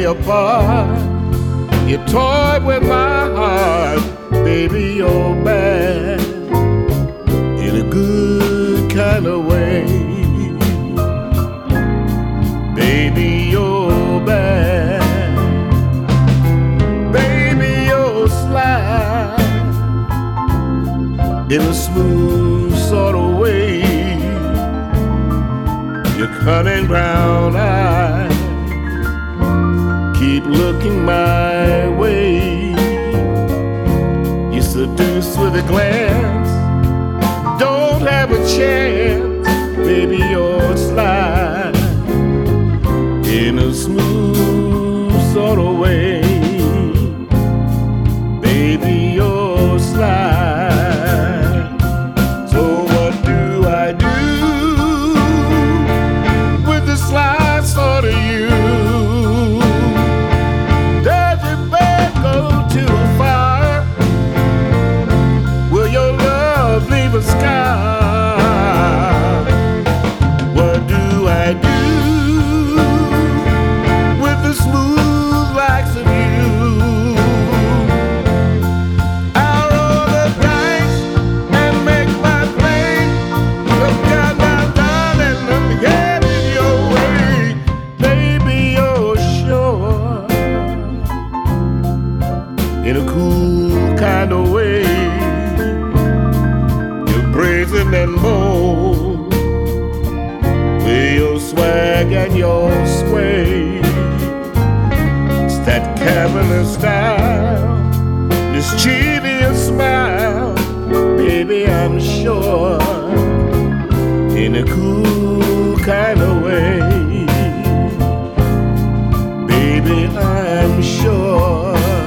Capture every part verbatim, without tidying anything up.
apart. You toyed with my heart, baby, you're bad in a good kind of way. Baby, you're bad. Baby, you're sly in a smooth sort of way. Your cunning brown eyes keep looking my way. You seduce with a glance, don't have a chance. Baby, you're sly in a smooth sort of way. Baby, you're sly. So what do I do with the sly sort of you? Does your bed go too far? Will your love leave a scar? What do I do with the smooth likes of you? I'll roll the dice and make my play. Look down, down, down, and I'm headed your way. Baby, you're sure in a cool kind of way. You're brazen and bold with your swag and your sway. It's that cavalier style, mischievous smile. Baby, I'm sure in a cool kind of way. Baby, I'm sure.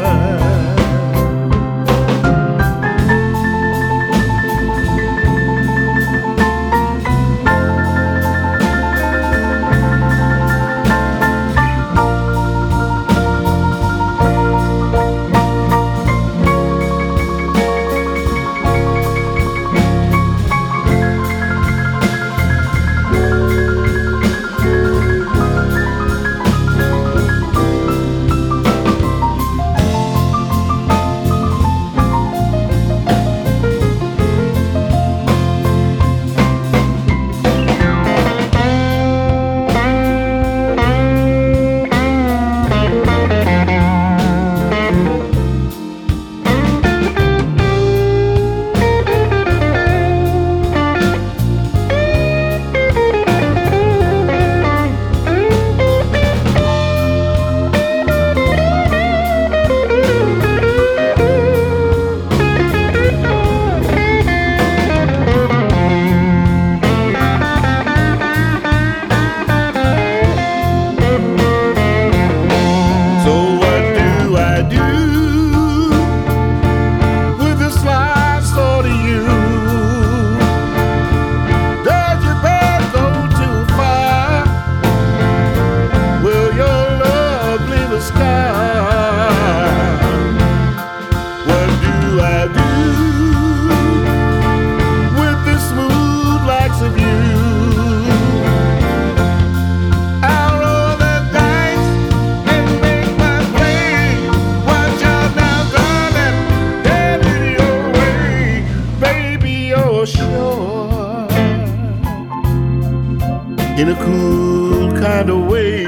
In a cool kind of way,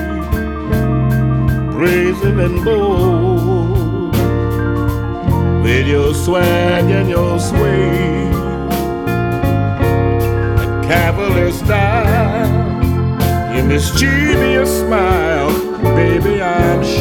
brazen and bold, with your swag and your sway, a cavalier style, your mischievous smile, baby, I'm